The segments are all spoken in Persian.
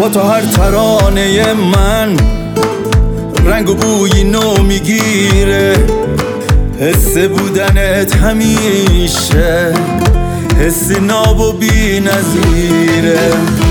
با تو هر ترانه من رنگ و بوی نو میگیره. حس بودنت همیشه حس ناب و بی نظیره.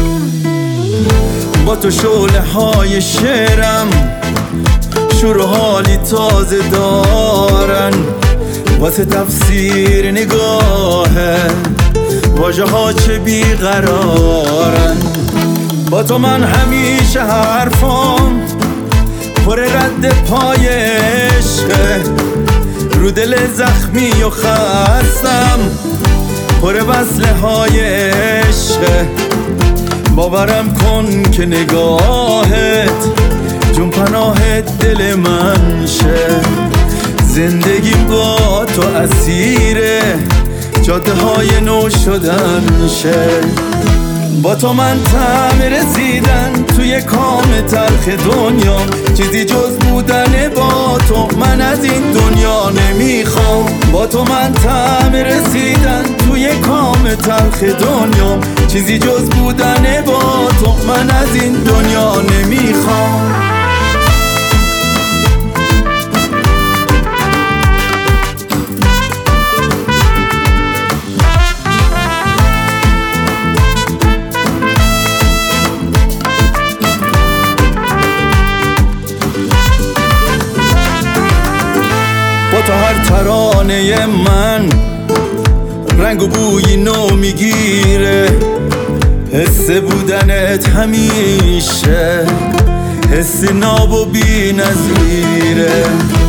با تو شعله های شعرم شور و حالی تازه دارن. واسه تفسیر نگاهه واژه ها چه بیقرارن. با تو من همیشه حرفام پر رد پای عشقه. رو دل زخمی و خستم پر وصله های عشقه. باورم کن که نگاهت جون پناه دل من شه. زندگیم با تو اسیره جاده های نو شدن شه. با تو من طعم رسیدن توی کام تلخ دنیام. چیزی جز بودن با تو من از این دنیا نمیخوام. با تو من طعم رسیدن توی کام تلخ دنیام. چیزی جز بودن با تو من از این دنیا نمیخوام. با تو هر ترانه من رنگ و بوی نو میگیره. حس بودنت همیشه حس ناب و بی نظیره.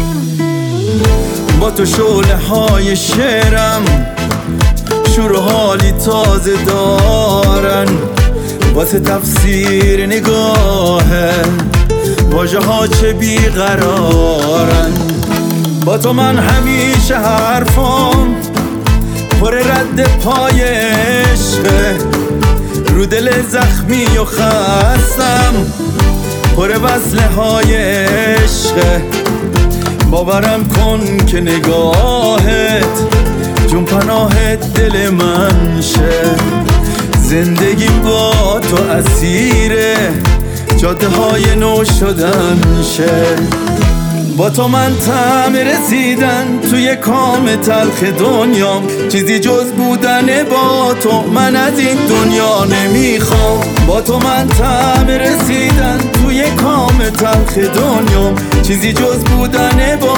با تو شعله های شعرم شور و حالی تازه دارن. واسه تفسیر نگاهه واژه ها چه بیقرارن. با تو من همیشه حرفام پر رد پای عشقه. رو دل زخمی و خستم پر وصله های عشقه. باورم کن که نگاهت جون پناه دل من شه. زندگیم با تو اسیره جاده های نو شدن شه. با تو من طعم رسیدن توی کام تلخ دنیام. چیزی جز بودن با تو من از این دنیا نمیخوام. با تو من طعم رسیدن توی کام تلخ دنیام. چیزی جز بودن با